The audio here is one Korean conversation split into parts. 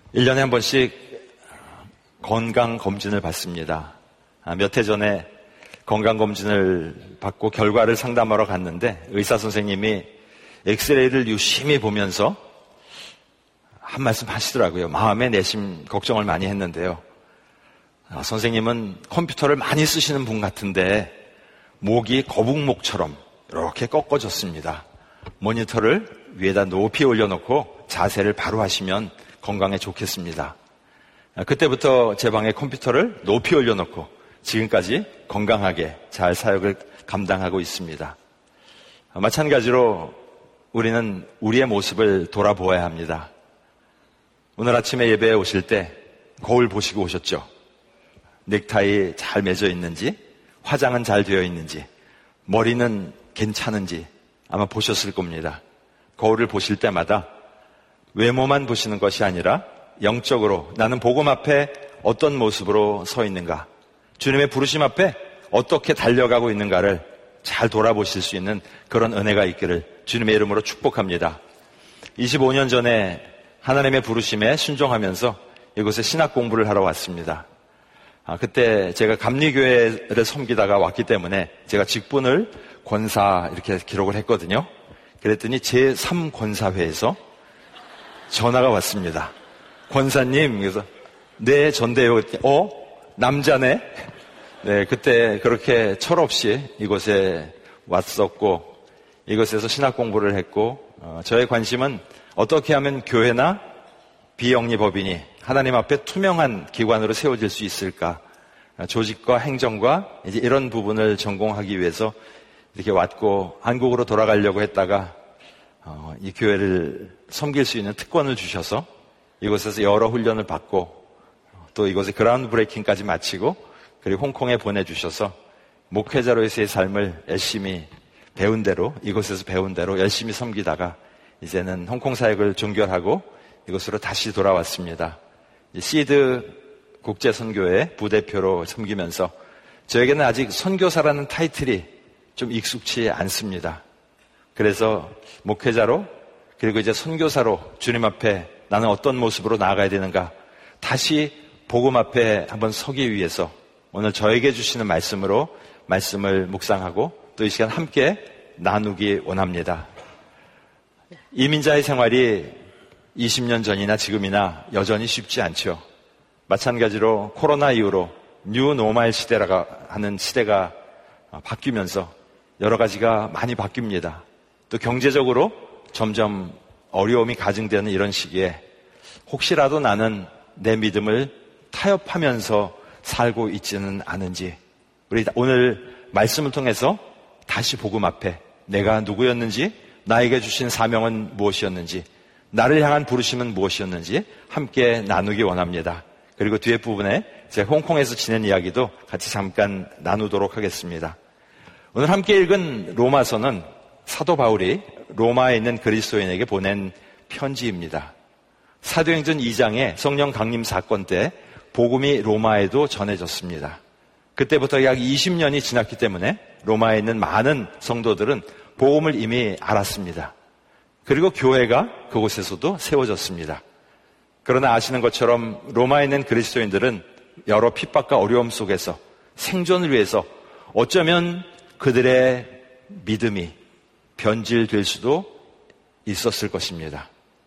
1년에 한 번씩 건강검진을 받습니다. 몇 해 전에 건강검진을 받고 결과를 상담하러 갔는데 의사 선생님이 엑스레이를 유심히 보면서 한 말씀 하시더라고요. 마음에 내심 걱정을 많이 했는데요. 선생님은 컴퓨터를 많이 쓰시는 분 같은데 목이 거북목처럼 이렇게 꺾어졌습니다. 모니터를 위에다 높이 올려놓고 자세를 바로 하시면 건강에 좋겠습니다. 그때부터 제 방에 컴퓨터를 높이 올려놓고 지금까지 건강하게 잘 사역을 감당하고 있습니다. 마찬가지로 우리는 우리의 모습을 돌아보아야 합니다. 오늘 아침에 예배에 오실 때 거울 보시고 오셨죠? 넥타이 잘 매져 있는지, 화장은 잘 되어 있는지, 머리는 괜찮은지 아마 보셨을 겁니다. 거울을 보실 때마다 외모만 보시는 것이 아니라 영적으로 나는 복음 앞에 어떤 모습으로 서 있는가, 주님의 부르심 앞에 어떻게 달려가고 있는가를 잘 돌아보실 수 있는 그런 은혜가 있기를 주님의 이름으로 축복합니다. 25년 전에 하나님의 부르심에 순종하면서 이곳에 신학 공부를 하러 왔습니다. 그때 제가 감리교회를 섬기다가 왔기 때문에 제가 직분을 권사 이렇게 기록을 했거든요. 그랬더니 제3권사회에서 전화가 왔습니다. 권사님, 그래서 네, 전대요. 남자네? 네, 그때 그렇게 철없이 이곳에 왔었고 이곳에서 신학 공부를 했고 저의 관심은 어떻게 하면 교회나 비영리법인이 하나님 앞에 투명한 기관으로 세워질 수 있을까? 조직과 행정과 이제 이런 부분을 전공하기 위해서 이렇게 왔고 한국으로 돌아가려고 했다가 이 교회를 섬길 수 있는 특권을 주셔서 이곳에서 여러 훈련을 받고 또 이곳에 그라운드 브레이킹까지 마치고 그리고 홍콩에 보내주셔서 목회자로서의 삶을 열심히 배운 대로 이곳에서 배운 대로 열심히 섬기다가 이제는 홍콩 사역을 종결하고 이곳으로 다시 돌아왔습니다. 시드 국제선교회 부대표로 섬기면서 저에게는 아직 선교사라는 타이틀이 좀 익숙치 않습니다. 그래서 목회자로 그리고 이제 선교사로 주님 앞에 나는 어떤 모습으로 나아가야 되는가 다시 복음 앞에 한번 서기 위해서 오늘 저에게 주시는 말씀으로 말씀을 묵상하고 또 이 시간 함께 나누기 원합니다. 이민자의 생활이 20년 전이나 지금이나 여전히 쉽지 않죠. 마찬가지로 코로나 이후로 뉴 노멀 시대라고 하는 시대가 바뀌면서 여러 가지가 많이 바뀝니다. 또 경제적으로 점점 어려움이 가중되는 이런 시기에 혹시라도 나는 내 믿음을 타협하면서 살고 있지는 않은지 우리 오늘 말씀을 통해서 다시 복음 앞에 내가 누구였는지 나에게 주신 사명은 무엇이었는지 나를 향한 부르심은 무엇이었는지 함께 나누기 원합니다. 그리고 뒤에 부분에 제가 홍콩에서 지낸 이야기도 같이 잠깐 나누도록 하겠습니다. 오늘 함께 읽은 로마서는 사도 바울이 로마에 있는 그리스도인에게 보낸 편지입니다. 사도행전 2장에 성령 강림 사건 때 복음이 로마에도 전해졌습니다. 그때부터 약 20년이 지났기 때문에 로마에 있는 많은 성도들은 복음을 이미 알았습니다. 그리고 교회가 그곳에서도 세워졌습니다. 그러나 아시는 것처럼 로마에 있는 그리스도인들은 여러 핍박과 어려움 속에서 생존을 위해서 어쩌면 그들의 믿음이 변질될 수도 있었을 것입니다.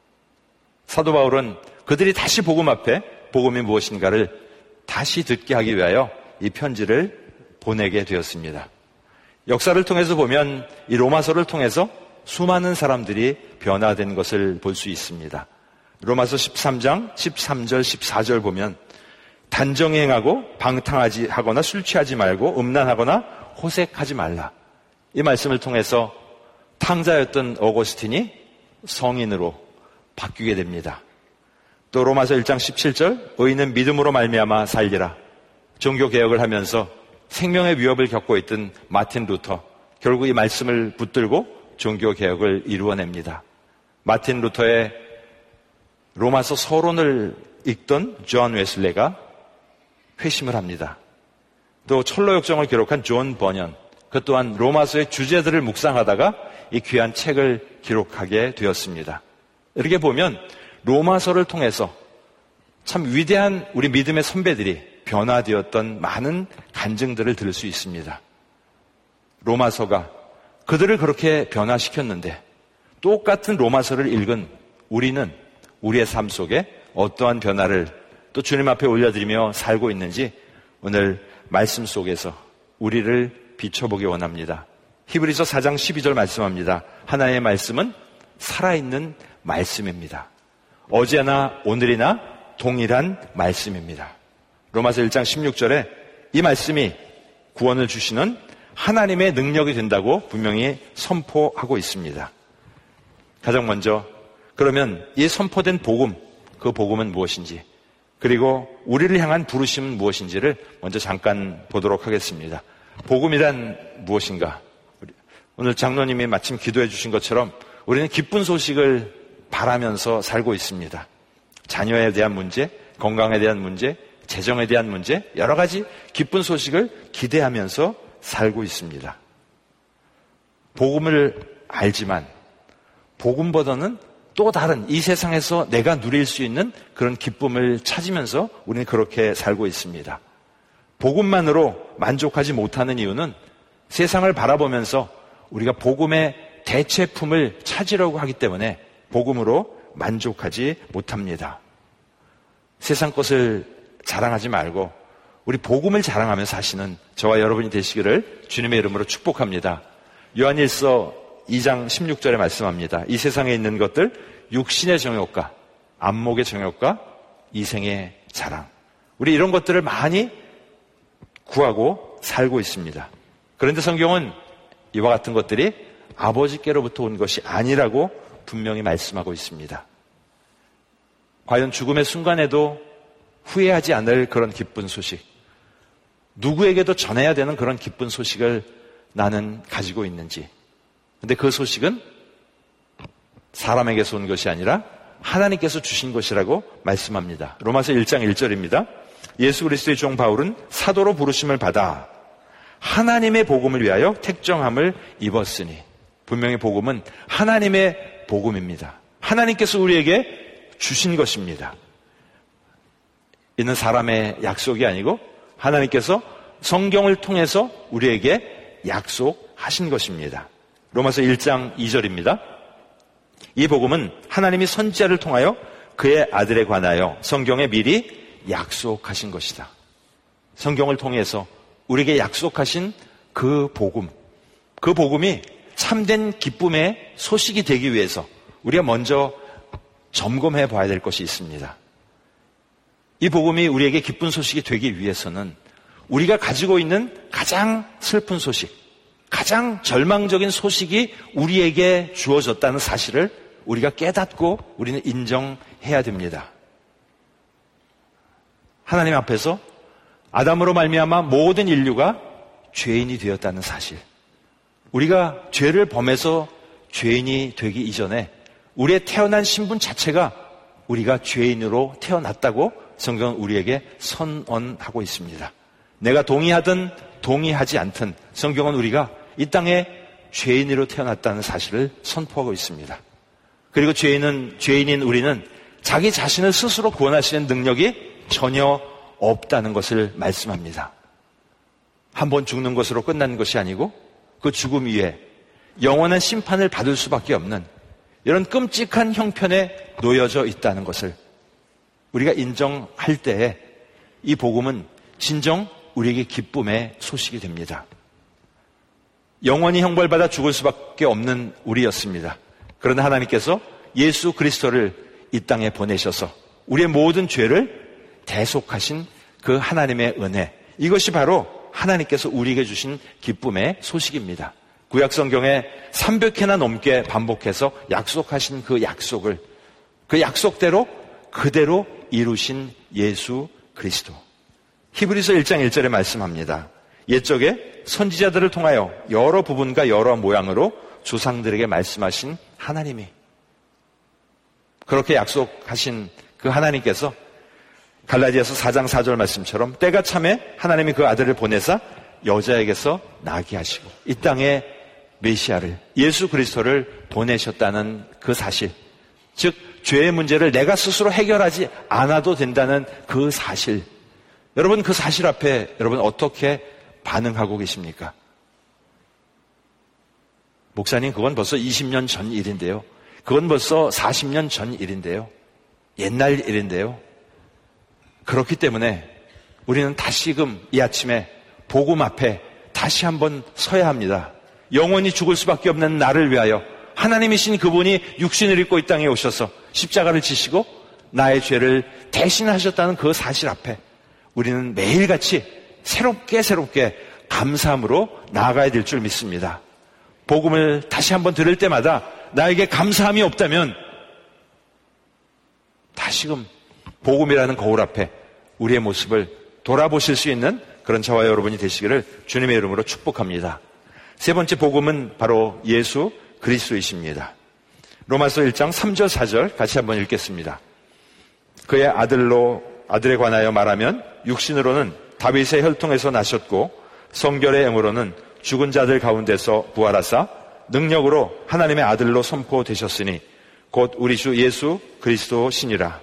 사도 바울은 그들이 다시 복음 앞에 복음이 무엇인가를 다시 듣게 하기 위하여 이 편지를 보내게 되었습니다. 역사를 통해서 보면 이 로마서를 통해서 수많은 사람들이 변화된 것을 볼 수 있습니다. 로마서 13장 13절 14절 보면 단정히 행하고 방탕하지 하거나 술 취하지 말고 음란하거나 호색하지 말라. 이 말씀을 통해서 탕자였던 어거스틴이 성인으로 바뀌게 됩니다. 또 로마서 1장 17절 의인은 믿음으로 말미암아 살리라. 종교개혁을 하면서 생명의 위협을 겪고 있던 마틴 루터 결국 이 말씀을 붙들고 종교개혁을 이루어냅니다. 마틴 루터의 로마서 서론을 읽던 존 웨슬레가 회심을 합니다. 또 철로역정을 기록한 존 버년 그 또한 로마서의 주제들을 묵상하다가 이 귀한 책을 기록하게 되었습니다. 이렇게 보면 로마서를 통해서 참 위대한 우리 믿음의 선배들이 변화되었던 많은 간증들을 들을 수 있습니다. 로마서가 그들을 그렇게 변화시켰는데 똑같은 로마서를 읽은 우리는 우리의 삶 속에 어떠한 변화를 또 주님 앞에 올려드리며 살고 있는지 오늘 말씀 속에서 우리를 비춰보기 원합니다. 히브리서 4장 12절 말씀합니다. 하나님의 말씀은 살아있는 말씀입니다. 어제나 오늘이나 동일한 말씀입니다. 로마서 1장 16절에 이 말씀이 구원을 주시는 하나님의 능력이 된다고 분명히 선포하고 있습니다. 가장 먼저 그러면 이 선포된 복음, 그 복음은 무엇인지, 그리고 우리를 향한 부르심은 무엇인지를 먼저 잠깐 보도록 하겠습니다. 복음이란 무엇인가? 오늘 장로님이 마침 기도해 주신 것처럼 우리는 기쁜 소식을 바라면서 살고 있습니다. 자녀에 대한 문제, 건강에 대한 문제, 재정에 대한 문제, 여러 가지 기쁜 소식을 기대하면서 살고 있습니다. 복음을 알지만 복음보다는 또 다른 이 세상에서 내가 누릴 수 있는 그런 기쁨을 찾으면서 우리는 그렇게 살고 있습니다. 복음만으로 만족하지 못하는 이유는 세상을 바라보면서 우리가 복음의 대체품을 찾으려고 하기 때문에 복음으로 만족하지 못합니다. 세상 것을 자랑하지 말고 우리 복음을 자랑하며 사시는 저와 여러분이 되시기를 주님의 이름으로 축복합니다. 요한일서 2장 16절에 말씀합니다. 이 세상에 있는 것들, 육신의 정욕과 안목의 정욕과 이생의 자랑. 우리 이런 것들을 많이 구하고 살고 있습니다. 그런데 성경은 이와 같은 것들이 아버지께로부터 온 것이 아니라고 분명히 말씀하고 있습니다. 과연 죽음의 순간에도 후회하지 않을 그런 기쁜 소식, 누구에게도 전해야 되는 그런 기쁜 소식을 나는 가지고 있는지. 근데 그 소식은 사람에게서 온 것이 아니라 하나님께서 주신 것이라고 말씀합니다. 로마서 1장 1절입니다. 예수 그리스도의 종 바울은 사도로 부르심을 받아 하나님의 복음을 위하여 택정함을 입었으니. 분명히 복음은 하나님의 복음입니다. 하나님께서 우리에게 주신 것입니다. 이는 사람의 약속이 아니고 하나님께서 성경을 통해서 우리에게 약속하신 것입니다. 로마서 1장 2절입니다. 이 복음은 하나님이 선지자를 통하여 그의 아들에 관하여 성경에 미리 약속하신 것이다. 성경을 통해서 우리에게 약속하신 그 복음, 그 복음이 참된 기쁨의 소식이 되기 위해서 우리가 먼저 점검해 봐야 될 것이 있습니다. 이 복음이 우리에게 기쁜 소식이 되기 위해서는 우리가 가지고 있는 가장 슬픈 소식, 가장 절망적인 소식이 우리에게 주어졌다는 사실을 우리가 깨닫고 우리는 인정해야 됩니다. 하나님 앞에서 아담으로 말미암아 모든 인류가 죄인이 되었다는 사실. 우리가 죄를 범해서 죄인이 되기 이전에 우리의 태어난 신분 자체가 우리가 죄인으로 태어났다고 성경은 우리에게 선언하고 있습니다. 내가 동의하든 동의하지 않든 성경은 우리가 이 땅에 죄인으로 태어났다는 사실을 선포하고 있습니다. 그리고 죄인인 우리는 자기 자신을 스스로 구원할 수 있는 능력이 전혀 없다는 것을 말씀합니다. 한번 죽는 것으로 끝나는 것이 아니고 그 죽음 위에 영원한 심판을 받을 수밖에 없는 이런 끔찍한 형편에 놓여져 있다는 것을 우리가 인정할 때에 이 복음은 진정 우리에게 기쁨의 소식이 됩니다. 영원히 형벌받아 죽을 수밖에 없는 우리였습니다. 그러나 하나님께서 예수 그리스도를 이 땅에 보내셔서 우리의 모든 죄를 대속하신 그 하나님의 은혜, 이것이 바로 하나님께서 우리에게 주신 기쁨의 소식입니다. 구약 성경에 300회나 넘게 반복해서 약속하신 그 약속을 그 약속대로 그대로 이루신 예수 그리스도. 히브리서 1장 1절에 말씀합니다. 옛적에 선지자들을 통하여 여러 부분과 여러 모양으로 조상들에게 말씀하신 하나님이, 그렇게 약속하신 그 하나님께서 갈라디아서 4장 4절 말씀처럼 때가 참에 하나님이 그 아들을 보내사 여자에게서 나게 하시고 이 땅에 메시아를, 예수 그리스도를 보내셨다는 그 사실, 즉 죄의 문제를 내가 스스로 해결하지 않아도 된다는 그 사실. 여러분, 그 사실 앞에 여러분 어떻게 반응하고 계십니까? 목사님, 그건 벌써 20년 전 일인데요. 그건 벌써 40년 전 일인데요. 옛날 일인데요. 그렇기 때문에 우리는 다시금 이 아침에 복음 앞에 다시 한번 서야 합니다. 영원히 죽을 수밖에 없는 나를 위하여 하나님이신 그분이 육신을 입고 이 땅에 오셔서 십자가를 지시고 나의 죄를 대신하셨다는 그 사실 앞에 우리는 매일같이 새롭게 감사함으로 나아가야 될 줄 믿습니다. 복음을 다시 한번 들을 때마다 나에게 감사함이 없다면 다시금 복음이라는 거울 앞에 우리의 모습을 돌아보실 수 있는 그런 저와 여러분이 되시기를 주님의 이름으로 축복합니다. 세 번째 복음은 바로 예수 그리스도이십니다. 로마서 1장 3절 4절 같이 한번 읽겠습니다. 그의 아들에 관하여 말하면 육신으로는 다윗의 혈통에서 나셨고 성결의 영으로는 죽은 자들 가운데서 부활하사 능력으로 하나님의 아들로 선포되셨으니 곧 우리 주 예수 그리스도시니라.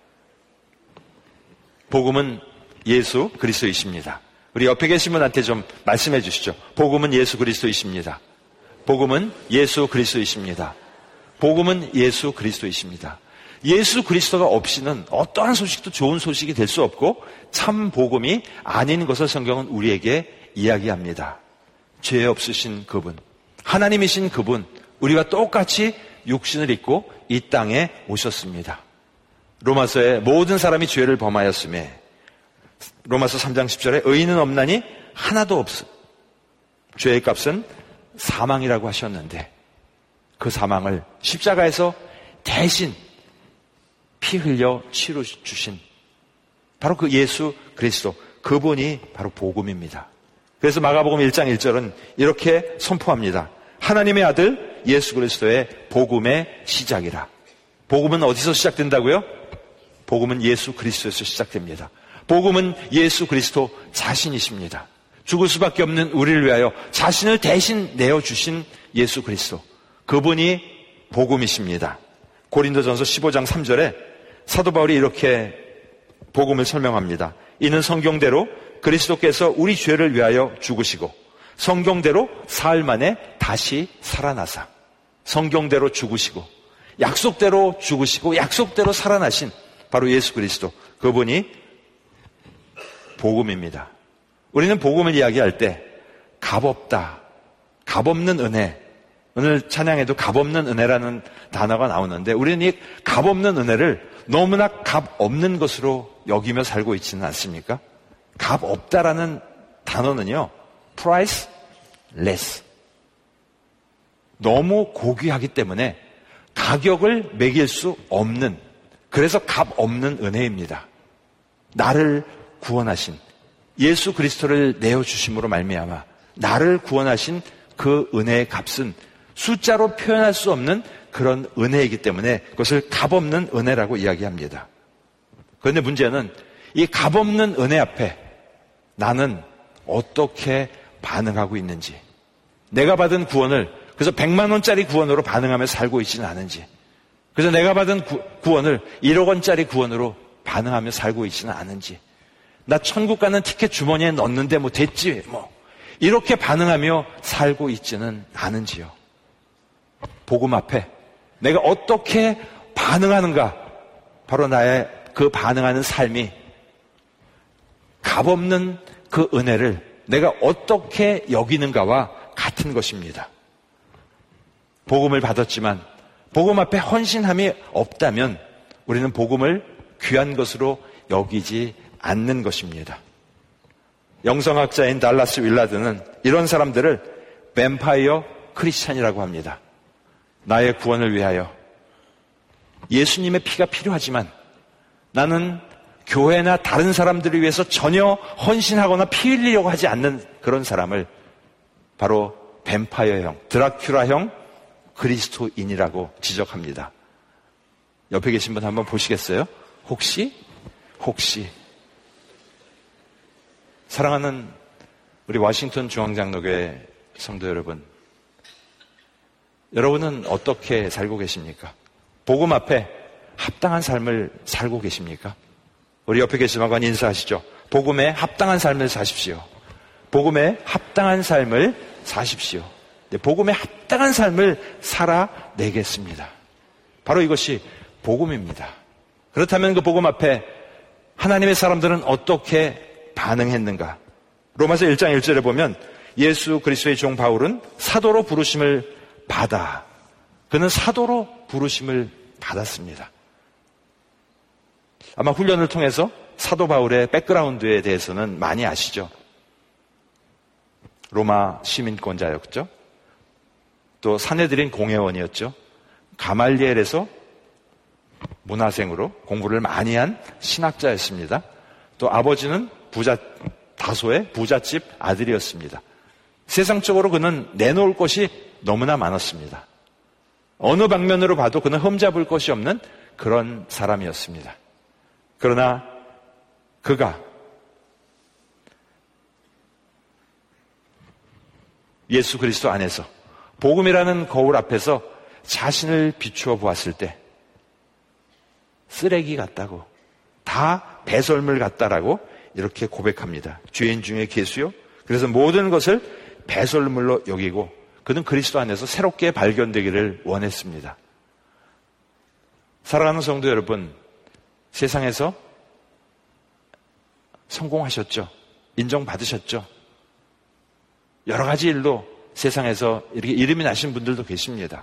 복음은 예수 그리스도이십니다. 우리 옆에 계신 분한테 좀 말씀해 주시죠. 복음은 예수 그리스도이십니다. 복음은 예수 그리스도이십니다. 복음은 예수 그리스도이십니다. 예수 그리스도가 없이는 어떠한 소식도 좋은 소식이 될 수 없고 참 복음이 아닌 것을 성경은 우리에게 이야기합니다. 죄 없으신 그분, 하나님이신 그분, 우리와 똑같이 육신을 입고 이 땅에 오셨습니다. 로마서에 모든 사람이 죄를 범하였음에 로마서 3장 10절에 의인은 없나니 하나도 없음. 죄의 값은 사망이라고 하셨는데 그 사망을 십자가에서 대신 피 흘려 치루 주신 바로 그 예수 그리스도, 그분이 바로 복음입니다. 그래서 마가복음 1장 1절은 이렇게 선포합니다. 하나님의 아들 예수 그리스도의 복음의 시작이라. 복음은 어디서 시작된다고요? 복음은 예수 그리스도에서 시작됩니다. 복음은 예수 그리스도 자신이십니다. 죽을 수밖에 없는 우리를 위하여 자신을 대신 내어주신 예수 그리스도, 그분이 복음이십니다. 고린도전서 15장 3절에 사도 바울이 이렇게 복음을 설명합니다. 이는 성경대로 그리스도께서 우리 죄를 위하여 죽으시고 성경대로 사흘 만에 다시 살아나사, 성경대로 죽으시고 약속대로 죽으시고 약속대로 살아나신 바로 예수 그리스도, 그분이 복음입니다. 우리는 복음을 이야기할 때 값없다, 값없는 은혜, 오늘 찬양에도 값없는 은혜라는 단어가 나오는데 우리는 이 값없는 은혜를 너무나 값없는 것으로 여기며 살고 있지는 않습니까? 값없다라는 단어는요, priceless, 너무 고귀하기 때문에 가격을 매길 수 없는, 그래서 값없는 은혜입니다. 나를 구원하신 예수 그리스도를 내어주심으로 말미암아 나를 구원하신 그 은혜의 값은 숫자로 표현할 수 없는 그런 은혜이기 때문에 그것을 값없는 은혜라고 이야기합니다. 그런데 문제는 이 값없는 은혜 앞에 나는 어떻게 반응하고 있는지, 내가 받은 구원을 그래서 100만 원짜리 구원으로 반응하며 살고 있지는 않은지, 그래서 내가 받은 구원을 1억 원짜리 구원으로 반응하며 살고 있지는 않은지, 나 천국 가는 티켓 주머니에 넣었는데 뭐 됐지 뭐 이렇게 반응하며 살고 있지는 않은지요. 복음 앞에 내가 어떻게 반응하는가, 바로 나의 그 반응하는 삶이 값없는 그 은혜를 내가 어떻게 여기는가와 같은 것입니다. 복음을 받았지만 복음 앞에 헌신함이 없다면 우리는 복음을 귀한 것으로 여기지 않는 것입니다. 영성학자인 달라스 윌라드는 이런 사람들을 뱀파이어 크리스찬이라고 합니다. 나의 구원을 위하여 예수님의 피가 필요하지만 나는 교회나 다른 사람들을 위해서 전혀 헌신하거나 피 흘리려고 하지 않는 그런 사람을 바로 뱀파이어형, 드라큘라형 그리스도인이라고 지적합니다. 옆에 계신 분 한번 보시겠어요? 혹시 사랑하는 우리 워싱턴 중앙장로교회 성도 여러분, 여러분은 어떻게 살고 계십니까? 복음 앞에 합당한 삶을 살고 계십니까? 우리 옆에 계신 분과 인사하시죠. 복음에 합당한 삶을 사십시오. 복음에 합당한 삶을 사십시오. 네, 복음에 합당한 삶을 살아내겠습니다. 바로 이것이 복음입니다. 그렇다면 그 복음 앞에 하나님의 사람들은 어떻게 반응했는가? 로마서 1장 1절에 보면 예수 그리스도의 종 바울은 사도로 부르심을 받아. 그는 사도로 부르심을 받았습니다. 아마 훈련을 통해서 사도 바울의 백그라운드에 대해서는 많이 아시죠? 로마 시민권자였죠. 또 사내들인 공회원이었죠. 가말리엘에서 문화생으로 공부를 많이 한 신학자였습니다. 또 아버지는 다소의 부잣집 아들이었습니다. 세상적으로 그는 내놓을 것이 너무나 많았습니다. 어느 방면으로 봐도 그는 흠잡을 것이 없는 그런 사람이었습니다. 그러나 그가 예수 그리스도 안에서 복음이라는 거울 앞에서 자신을 비추어 보았을 때 쓰레기 같다고, 다 배설물 같다라고 이렇게 고백합니다. 죄인 중에 괴수요. 그래서 모든 것을 배설물로 여기고 그는 그리스도 안에서 새롭게 발견되기를 원했습니다. 사랑하는 성도 여러분, 세상에서 성공하셨죠? 인정받으셨죠? 여러 가지 일로 세상에서 이렇게 이름이 나신 분들도 계십니다.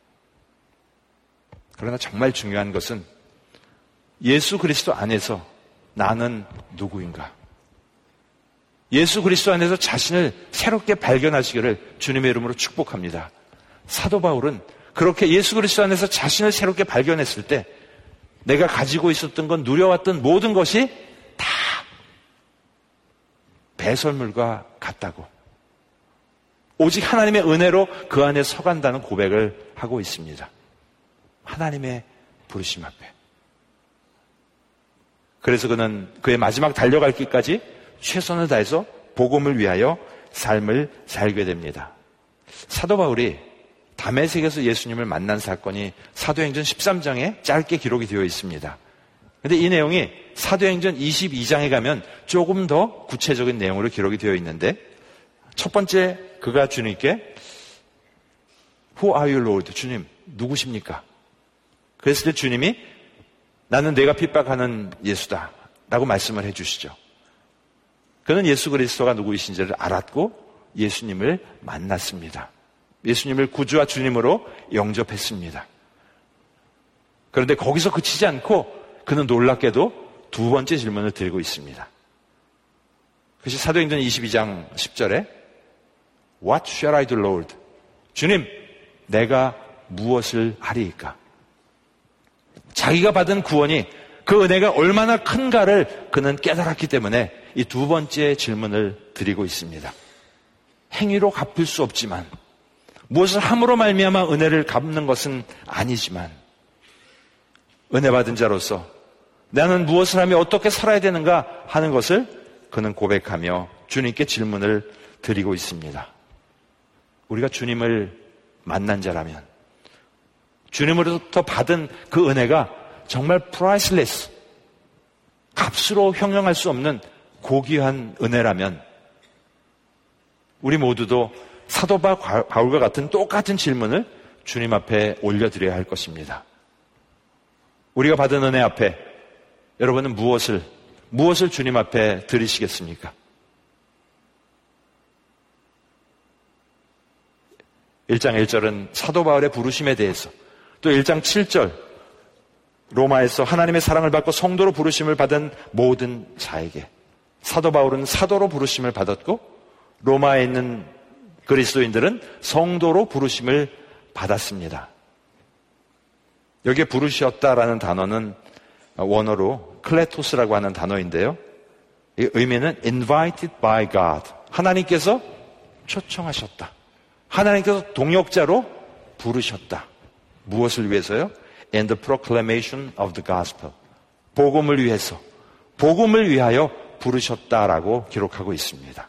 그러나 정말 중요한 것은 예수 그리스도 안에서 나는 누구인가? 예수 그리스도 안에서 자신을 새롭게 발견하시기를 주님의 이름으로 축복합니다. 사도 바울은 그렇게 예수 그리스도 안에서 자신을 새롭게 발견했을 때 내가 가지고 있었던 건, 누려왔던 모든 것이 다 배설물과 같다고, 오직 하나님의 은혜로 그 안에 서간다는 고백을 하고 있습니다. 하나님의 부르심 앞에. 그래서 그는 그의 마지막 달려갈 길까지 최선을 다해서 복음을 위하여 삶을 살게 됩니다. 사도 바울이 다메섹에서 예수님을 만난 사건이 사도행전 13장에 짧게 기록이 되어 있습니다. 그런데 이 내용이 사도행전 22장에 가면 조금 더 구체적인 내용으로 기록이 되어 있는데, 첫 번째 그가 주님께 Who are you, Lord? 주님, 누구십니까? 그랬을 때 주님이 나는 내가 핍박하는 예수다 라고 말씀을 해주시죠. 그는 예수 그리스도가 누구이신지를 알았고 예수님을 만났습니다. 예수님을 구주와 주님으로 영접했습니다. 그런데 거기서 그치지 않고 그는 놀랍게도 두 번째 질문을 드리고 있습니다. 그것이 사도행전 22장 10절에 What shall I do, Lord? 주님, 내가 무엇을 하리이까? 자기가 받은 구원이, 그 은혜가 얼마나 큰가를 그는 깨달았기 때문에 이 두 번째 질문을 드리고 있습니다. 행위로 갚을 수 없지만, 무엇을 함으로 말미암아 은혜를 갚는 것은 아니지만, 은혜 받은 자로서 나는 무엇을 하며 어떻게 살아야 되는가 하는 것을 그는 고백하며 주님께 질문을 드리고 있습니다. 우리가 주님을 만난 자라면, 주님으로부터 받은 그 은혜가 정말 priceless, 값으로 형용할 수 없는 고귀한 은혜라면 우리 모두도 사도 바울과 같은 똑같은 질문을 주님 앞에 올려드려야 할 것입니다. 우리가 받은 은혜 앞에 여러분은 무엇을 주님 앞에 드리시겠습니까? 1장 1절은 사도 바울의 부르심에 대해서, 또 1장 7절 로마에서 하나님의 사랑을 받고 성도로 부르심을 받은 모든 자에게, 사도 바울은 사도로 부르심을 받았고 로마에 있는 그리스도인들은 성도로 부르심을 받았습니다. 여기에 부르셨다라는 단어는 원어로 클레토스라고 하는 단어인데요, 이 의미는 invited by God, 하나님께서 초청하셨다, 하나님께서 동역자로 부르셨다. 무엇을 위해서요? And the proclamation of the gospel, 복음을 위해서, 복음을 위하여 부르셨다라고 기록하고 있습니다.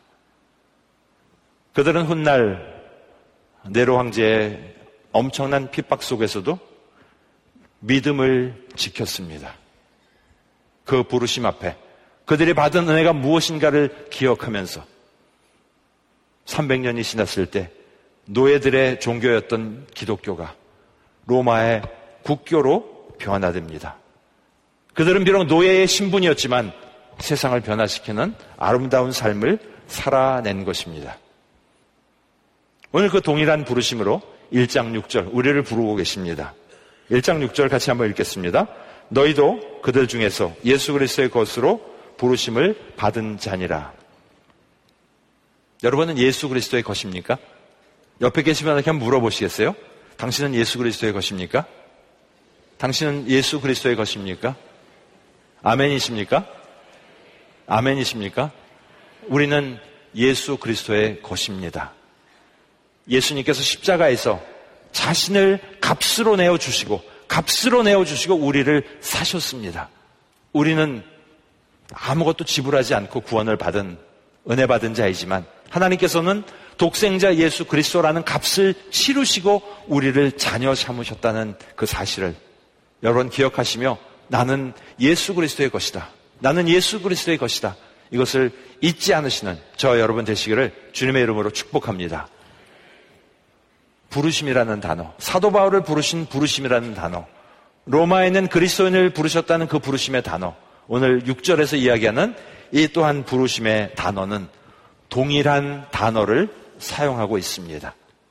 그들은 훗날 네로 황제의 엄청난 핍박 속에서도 믿음을 지켰습니다. 그 부르심 앞에 그들이 받은 은혜가 무엇인가를 기억하면서 300년이 지났을 때 노예들의 종교였던 기독교가 로마의 국교로 변화됩니다. 그들은 비록 노예의 신분이었지만 세상을 변화시키는 아름다운 삶을 살아낸 것입니다. 오늘 그 동일한 부르심으로 1장 6절 우리를 부르고 계십니다. 1장 6절 같이 한번 읽겠습니다. 너희도 그들 중에서 예수 그리스도의 것으로 부르심을 받은 자니라. 여러분은 예수 그리스도의 것입니까? 옆에 계시면 이렇게 한번 물어보시겠어요? 당신은 예수 그리스도의 것입니까? 당신은 예수 그리스도의 것입니까? 아멘이십니까? 아멘이십니까? 우리는 예수 그리스도의 것입니다. 예수님께서 십자가에서 자신을 값으로 내어주시고 우리를 사셨습니다. 우리는 아무것도 지불하지 않고 구원을 받은 은혜 받은 자이지만 하나님께서는 독생자 예수 그리스도라는 값을 치르시고 우리를 자녀 삼으셨다는 그 사실을 여러분 기억하시며 나는 예수 그리스도의 것이다. 나는 예수 그리스도의 것이다. 이것을 잊지 않으시는 저 여러분 되시기를 주님의 이름으로 축복합니다. 부르심이라는 단어, 사도 바울을 부르신 부르심이라는 단어, 로마에 있는 그리스도인을 부르셨다는 그 부르심의 단어, 오늘 6절에서 이야기하는 이 또한 부르심의 단어는 동일한 단어를 사용하고 있습니다.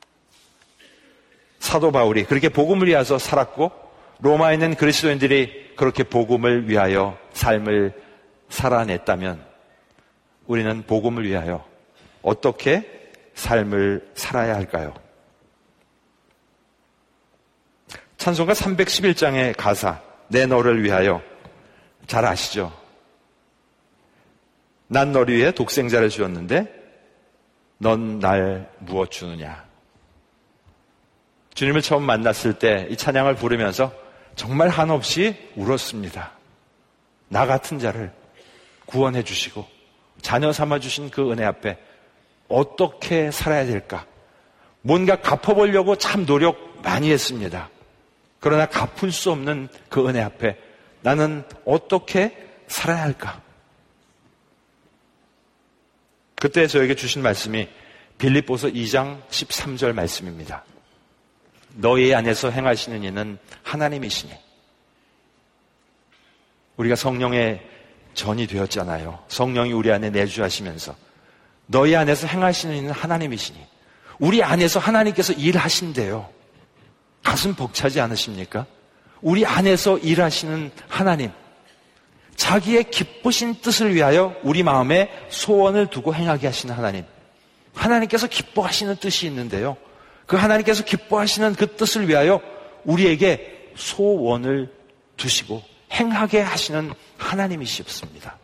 사도 바울이 그렇게 복음을 위해서 살았고 로마에 있는 그리스도인들이 그렇게 복음을 위하여 삶을 살아냈다면 우리는 복음을 위하여 어떻게 삶을 살아야 할까요? 찬송가 311장의 가사 내 너를 위하여 잘 아시죠? 난 너를 위해 독생자를 주었는데 넌 날 무엇 주느냐. 주님을 처음 만났을 때 이 찬양을 부르면서 정말 한없이 울었습니다. 나 같은 자를 구원해 주시고 자녀 삼아 주신 그 은혜 앞에 어떻게 살아야 될까? 뭔가 갚아보려고 참 노력 많이 했습니다. 그러나 갚을 수 없는 그 은혜 앞에 나는 어떻게 살아야 할까? 그때 저에게 주신 말씀이 빌립보서 2장 13절 말씀입니다. 너희 안에서 행하시는 이는 하나님이시니. 우리가 성령의 전이 되었잖아요. 성령이 우리 안에 내주하시면서 너희 안에서 행하시는 이는 하나님이시니. 우리 안에서 하나님께서 일하신대요. 가슴 벅차지 않으십니까? 우리 안에서 일하시는 하나님, 자기의 기쁘신 뜻을 위하여 우리 마음에 소원을 두고 행하게 하시는 하나님, 하나님께서 기뻐하시는 뜻이 있는데요, 그 하나님께서 기뻐하시는 그 뜻을 위하여 우리에게 소원을 두시고 행하게 하시는 하나님이시옵습니다.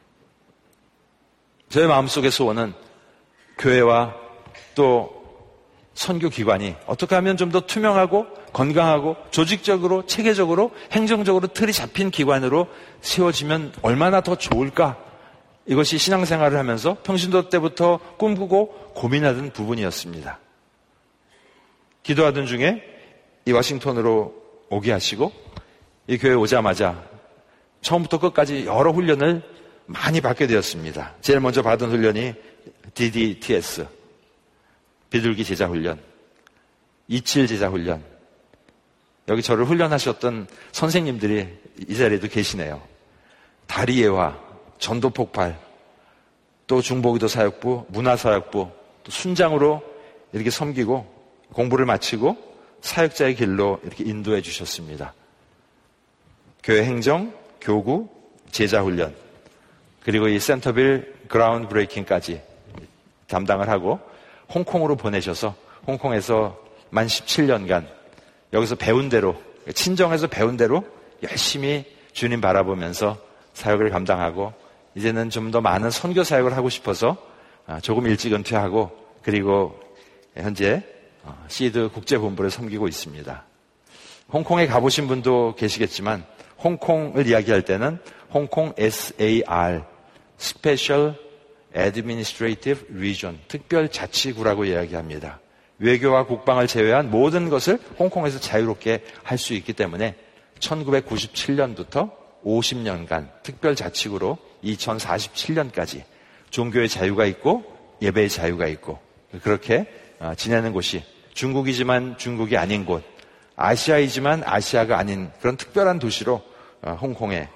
저의 마음속의 소원은 교회와 또 선교기관이 어떻게 하면 좀 더 투명하고 건강하고 조직적으로 체계적으로 행정적으로 틀이 잡힌 기관으로 세워지면 얼마나 더 좋을까? 이것이 신앙생활을 하면서 평신도 때부터 꿈꾸고 고민하던 부분이었습니다. 기도하던 중에 이 워싱턴으로 오게 하시고 이 교회 오자마자 처음부터 끝까지 여러 훈련을 많이 받게 되었습니다. 제일 먼저 받은 훈련이 DDTS, 비둘기 제자 훈련, 27 제자 훈련. 여기 저를 훈련하셨던 선생님들이 이 자리에도 계시네요. 다리예와 전도폭발, 또 중보기도 사역부, 문화사역부, 또 순장으로 이렇게 섬기고 공부를 마치고 사역자의 길로 이렇게 인도해 주셨습니다. 교회 행정, 교구, 제자 훈련, 그리고 이 센터빌 그라운드 브레이킹까지 담당을 하고 홍콩으로 보내셔서 홍콩에서 만 17년간 여기서 배운 대로, 친정에서 배운 대로 열심히 주님 바라보면서 사역을 감당하고 이제는 좀 더 많은 선교 사역을 하고 싶어서 조금 일찍 은퇴하고 그리고 현재 시드 국제본부를 섬기고 있습니다. 홍콩에 가보신 분도 계시겠지만 홍콩을 이야기할 때는 홍콩 SAR, Special Administrative Region, 특별자치구라고 이야기합니다. 외교와 국방을 제외한 모든 것을 홍콩에서 자유롭게 할 수 있기 때문에 1997년부터 50년간 특별자치구로 2047년까지 종교의 자유가 있고 예배의 자유가 있고 그렇게 지내는 곳이 중국이지만 중국이 아닌 곳, 아시아이지만 아시아가 아닌 그런 특별한 도시로 홍콩에서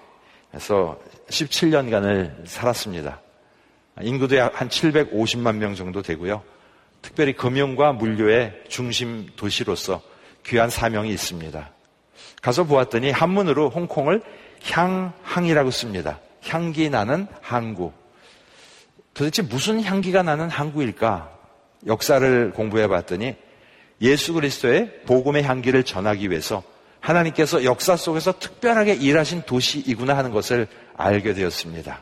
17년간을 살았습니다. 인구도 약 한 750만 명 정도 되고요. 특별히 금융과 물류의 중심 도시로서 귀한 사명이 있습니다. 가서 보았더니 한문으로 홍콩을 향항이라고 씁니다. 향기 나는 항구. 도대체 무슨 향기가 나는 항구일까? 역사를 공부해 봤더니 예수 그리스도의 복음의 향기를 전하기 위해서 하나님께서 역사 속에서 특별하게 일하신 도시이구나 하는 것을 알게 되었습니다.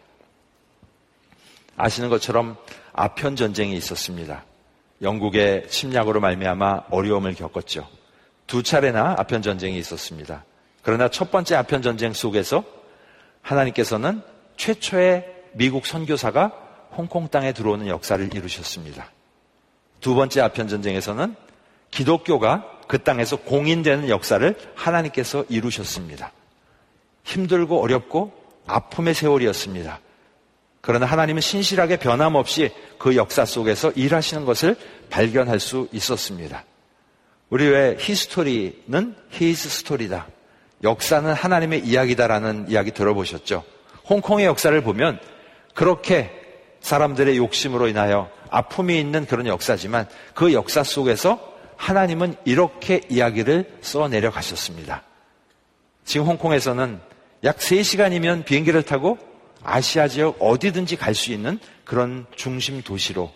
아시는 것처럼 아편 전쟁이 있었습니다. 영국의 침략으로 말미암아 어려움을 겪었죠. 2차례나 아편 전쟁이 있었습니다. 그러나 첫 번째 아편 전쟁 속에서 하나님께서는 최초의 미국 선교사가 홍콩 땅에 들어오는 역사를 이루셨습니다. 두 번째 아편 전쟁에서는 기독교가 그 땅에서 공인되는 역사를 하나님께서 이루셨습니다. 힘들고 어렵고 아픔의 세월이었습니다. 그러나 하나님은 신실하게 변함없이 그 역사 속에서 일하시는 것을 발견할 수 있었습니다. 우리 왜 히스토리는 His 스토리다. 역사는 하나님의 이야기다라는 이야기 들어보셨죠? 홍콩의 역사를 보면 그렇게 사람들의 욕심으로 인하여 아픔이 있는 그런 역사지만 그 역사 속에서 하나님은 이렇게 이야기를 써내려 가셨습니다. 지금 홍콩에서는 약 3시간이면 비행기를 타고 아시아 지역 어디든지 갈 수 있는 그런 중심 도시로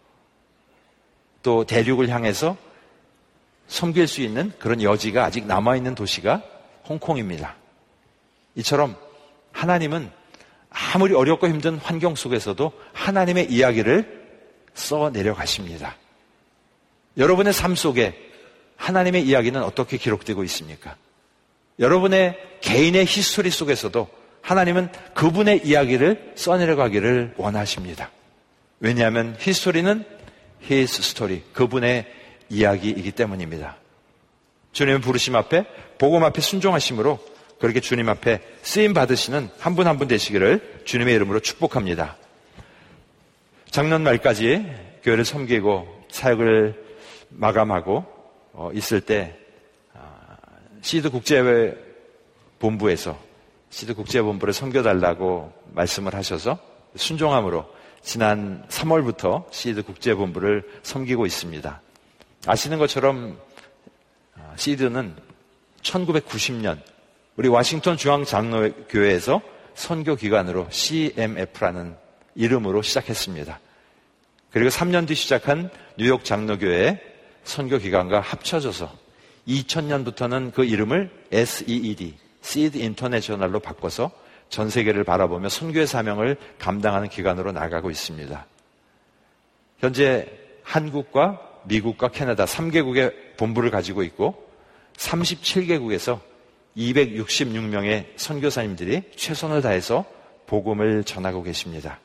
또 대륙을 향해서 섬길 수 있는 그런 여지가 아직 남아있는 도시가 홍콩입니다. 이처럼 하나님은 아무리 어렵고 힘든 환경 속에서도 하나님의 이야기를 써내려 가십니다. 여러분의 삶 속에 하나님의 이야기는 어떻게 기록되고 있습니까? 여러분의 개인의 히스토리 속에서도 하나님은 그분의 이야기를 써내려 가기를 원하십니다. 왜냐하면 히스토리는 His story, 그분의 이야기이기 때문입니다. 주님의 부르심 앞에, 복음 앞에 순종하심으로 그렇게 주님 앞에 쓰임 받으시는 한 분 한 분 되시기를 주님의 이름으로 축복합니다. 작년 말까지 교회를 섬기고 사역을 마감하고 있을 때 시드 국제본부에서 시드 국제본부를 섬겨달라고 말씀을 하셔서 순종함으로 지난 3월부터 시드 국제본부를 섬기고 있습니다. 아시는 것처럼 시드는 1990년 우리 워싱턴 중앙장로교회에서 선교기관으로 CMF라는 이름으로 시작했습니다. 그리고 3년 뒤 시작한 뉴욕 장로교회의 선교기관과 합쳐져서 2000년부터는 그 이름을 SEED, Seed International로 바꿔서 전 세계를 바라보며 선교의 사명을 감당하는 기관으로 나가고 있습니다. 현재 한국과 미국과 캐나다 3개국의 본부를 가지고 있고 37개국에서 266명의 선교사님들이 최선을 다해서 복음을 전하고 계십니다.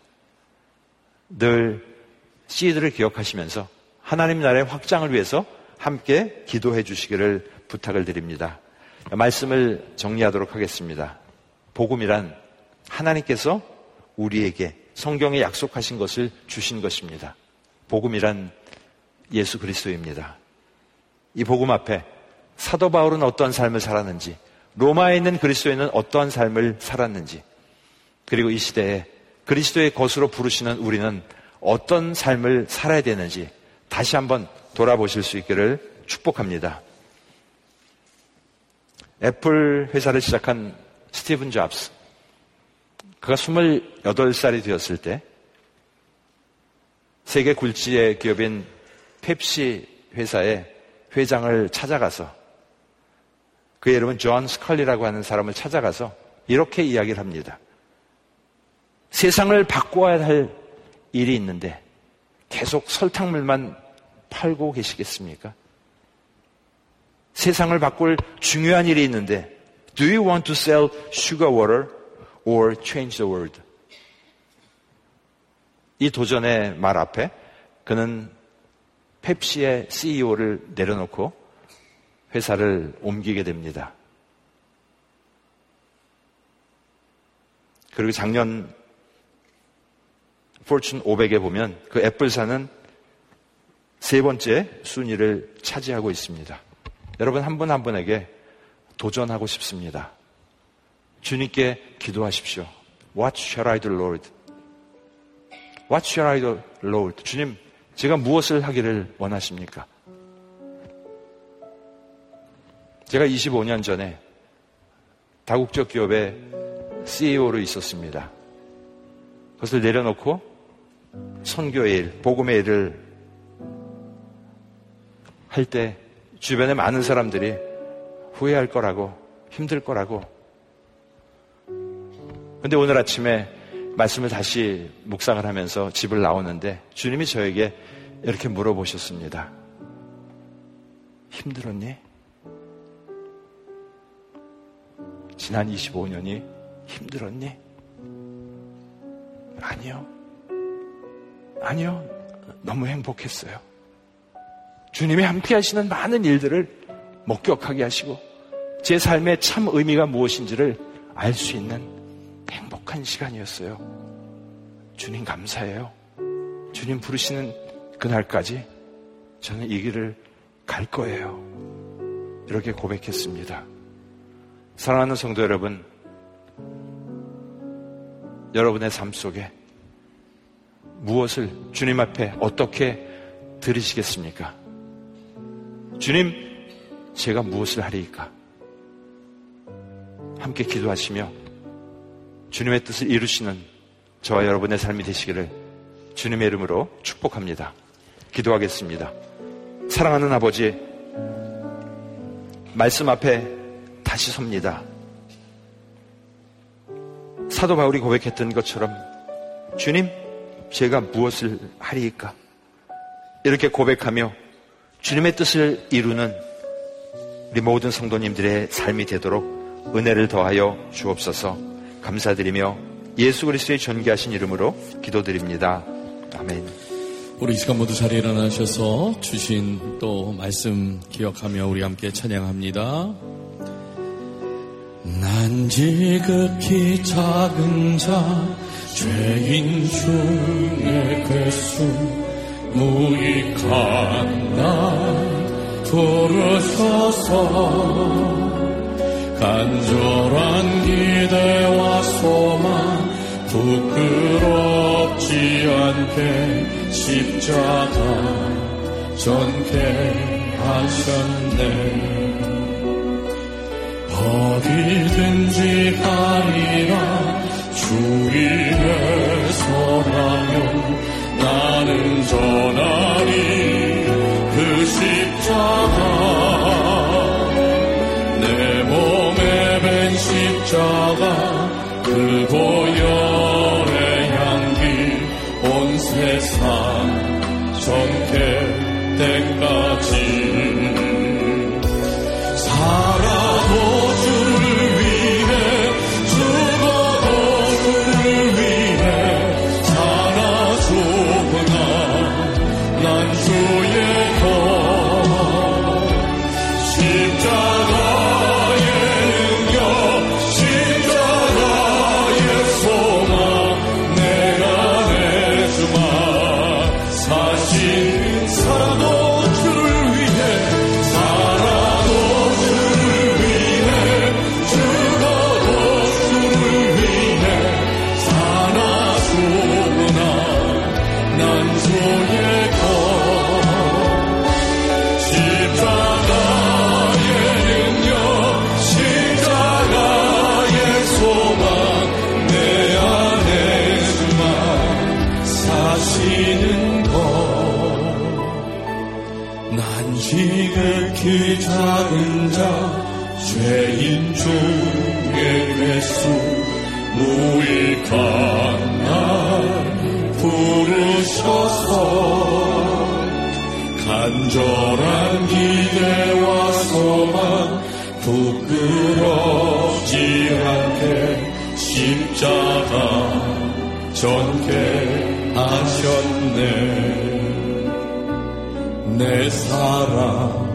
늘 시드를 기억하시면서 하나님 나라의 확장을 위해서 함께 기도해 주시기를 부탁을 드립니다. 말씀을 정리하도록 하겠습니다. 복음이란 하나님께서 우리에게 성경에 약속하신 것을 주신 것입니다. 복음이란 예수 그리스도입니다. 이 복음 앞에 사도 바울은 어떠한 삶을 살았는지, 로마에 있는 그리스도인은 어떠한 삶을 살았는지, 그리고 이 시대에 그리스도의 것으로 부르시는 우리는 어떤 삶을 살아야 되는지 다시 한번 돌아보실 수 있기를 축복합니다. 애플 회사를 시작한 스티븐 잡스, 그가 28살이 되었을 때 세계 굴지의 기업인 펩시 회사의 회장을 찾아가서 그의 이름은 존 스컬리라고 하는 사람을 찾아가서 이렇게 이야기를 합니다. 세상을 바꿔야 할 일이 있는데 계속 설탕물만 팔고 계시겠습니까? 세상을 바꿀 중요한 일이 있는데 Do you want to sell sugar water or change the world? 이 도전의 말 앞에 그는 펩시의 CEO를 내려놓고 회사를 옮기게 됩니다. 그리고 작년 포춘 500에 보면 그 애플사는 3번째 순위를 차지하고 있습니다. 여러분 한 분 한 분에게 도전하고 싶습니다. 주님께 기도하십시오. What shall I do, Lord? What shall I do, Lord? 주님, 제가 무엇을 하기를 원하십니까? 제가 25년 전에 다국적 기업의 CEO로 있었습니다. 그것을 내려놓고 선교의 일, 복음의 일을 할 때 주변에 많은 사람들이 후회할 거라고, 힘들 거라고. 근데 오늘 아침에 말씀을 다시 묵상을 하면서 집을 나오는데 주님이 저에게 이렇게 물어보셨습니다. 힘들었니? 지난 25년이 힘들었니? 아니요. 너무 행복했어요. 주님이 함께 하시는 많은 일들을 목격하게 하시고 제 삶의 참 의미가 무엇인지를 알 수 있는 행복한 시간이었어요. 주님 감사해요. 주님 부르시는 그날까지 저는 이 길을 갈 거예요. 이렇게 고백했습니다. 사랑하는 성도 여러분, 여러분의 삶 속에 무엇을 주님 앞에 어떻게 드리시겠습니까? 주님, 제가 무엇을 하리이까? 함께 기도하시며 주님의 뜻을 이루시는 저와 여러분의 삶이 되시기를 주님의 이름으로 축복합니다. 기도하겠습니다. 사랑하는 아버지, 말씀 앞에 다시 섭니다. 사도 바울이 고백했던 것처럼 주님, 제가 무엇을 하리이까? 이렇게 고백하며 주님의 뜻을 이루는 우리 모든 성도님들의 삶이 되도록 은혜를 더하여 주옵소서. 감사드리며 예수 그리스도의 존귀하신 이름으로 기도드립니다. 아멘. 우리 이 시간 모두 자리에 일어나셔서 주신 또 말씀 기억하며 우리 함께 찬양합니다. 난 지극히 작은 자 죄인 중에 괴수 무익한 날 부르셔서 간절한 기대와 소망 부끄럽지 않게 십자가 전케 하셨네. 어디든지 가리라 주님의 서라면 나는 전하리 그 십자가 내 몸에 밴 십자가 그 보혈의 향기 온 세상 전케 때까지 살아도 주를 위해 죽어도 주를 위해 살아주구나. 난 주의 것 십자가의 능력 십자가의 소망 내가 내주마. 사신 살아도 주를 위해 살아도 주를 위해 죽어도 주를 위해 살아주구나. 난 주의 것 십자가의 능력 십자가의 소망 내 안에 주마. 사시는 것 난 지극히 작은 자 죄인 중에 괴수 무익한 날 부르셔서 간절한 기대와 소망 부끄럽지 않게 십자가 전케 하셨네. 내 사랑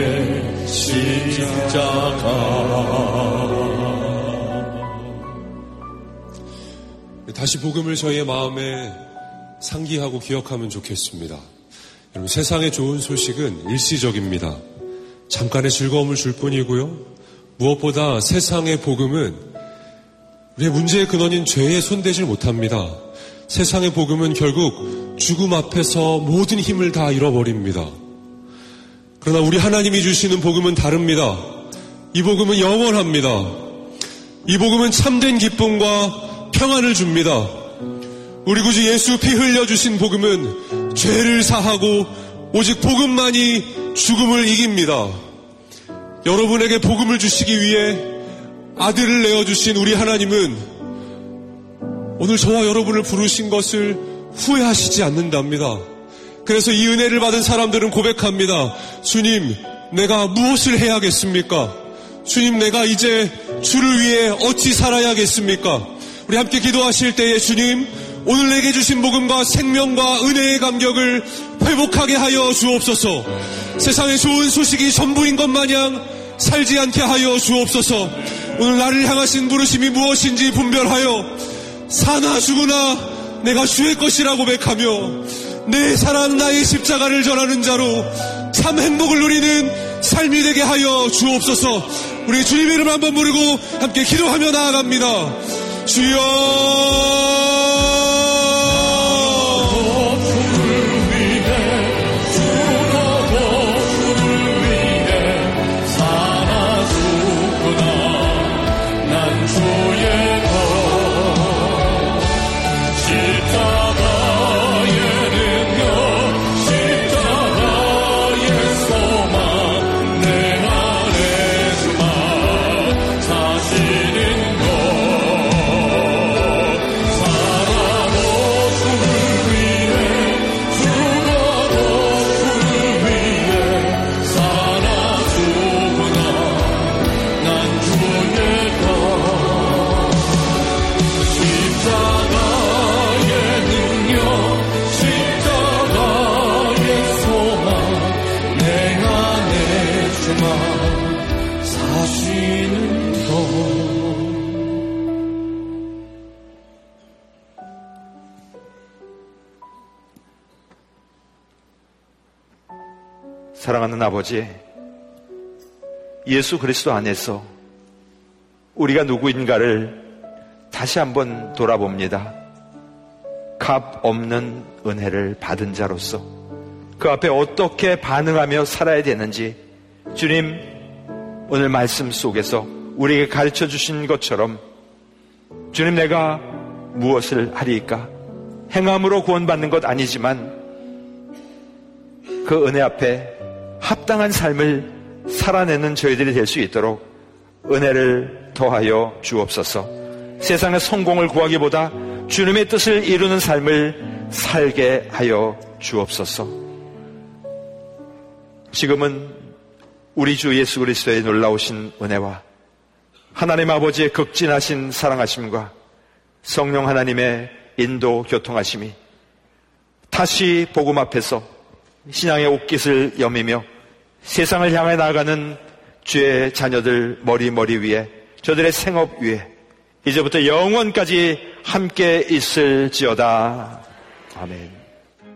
나의 십자가 다시 복음을 저희의 마음에 상기하고 기억하면 좋겠습니다. 여러분, 세상의 좋은 소식은 일시적입니다. 잠깐의 즐거움을 줄 뿐이고요. 무엇보다 세상의 복음은 우리의 문제의 근원인 죄에 손대질 못합니다. 세상의 복음은 결국 죽음 앞에서 모든 힘을 다 잃어버립니다. 그러나 우리 하나님이 주시는 복음은 다릅니다. 이 복음은 영원합니다. 이 복음은 참된 기쁨과 평안을 줍니다. 우리 구주 예수 피 흘려주신 복음은 죄를 사하고 오직 복음만이 죽음을 이깁니다. 여러분에게 복음을 주시기 위해 아들을 내어주신 우리 하나님은 오늘 저와 여러분을 부르신 것을 후회하시지 않는답니다. 그래서 이 은혜를 받은 사람들은 고백합니다. 주님, 내가 무엇을 해야겠습니까? 주님, 내가 이제 주를 위해 어찌 살아야겠습니까? 우리 함께 기도하실 때에 주님, 오늘 내게 주신 복음과 생명과 은혜의 감격을 회복하게 하여 주옵소서. 세상의 좋은 소식이 전부인 것 마냥 살지 않게 하여 주옵소서. 오늘 나를 향하신 부르심이 무엇인지 분별하여 사나 죽으나 내가 주의 것이라 고백하며 내 사랑 나의 십자가를 전하는 자로 참 행복을 누리는 삶이 되게 하여 주옵소서. 우리 주님의 이름 한번 부르고 함께 기도하며 나아갑니다. 주여, 사랑하는 아버지, 예수 그리스도 안에서 우리가 누구인가를 다시 한번 돌아봅니다. 값 없는 은혜를 받은 자로서 그 앞에 어떻게 반응하며 살아야 되는지 주님, 오늘 말씀 속에서 우리에게 가르쳐 주신 것처럼 주님, 내가 무엇을 하리까? 행함으로 구원받는 것 아니지만 그 은혜 앞에 합당한 삶을 살아내는 저희들이 될 수 있도록 은혜를 더하여 주옵소서. 세상의 성공을 구하기보다 주님의 뜻을 이루는 삶을 살게 하여 주옵소서. 지금은 우리 주 예수 그리스도의 놀라우신 은혜와 하나님 아버지의 극진하신 사랑하심과 성령 하나님의 인도 교통하심이 다시 복음 앞에서 신앙의 옷깃을 여미며 세상을 향해 나아가는 주의 자녀들 머리 위에, 저들의 생업 위에 이제부터 영원까지 함께 있을지어다. 아멘.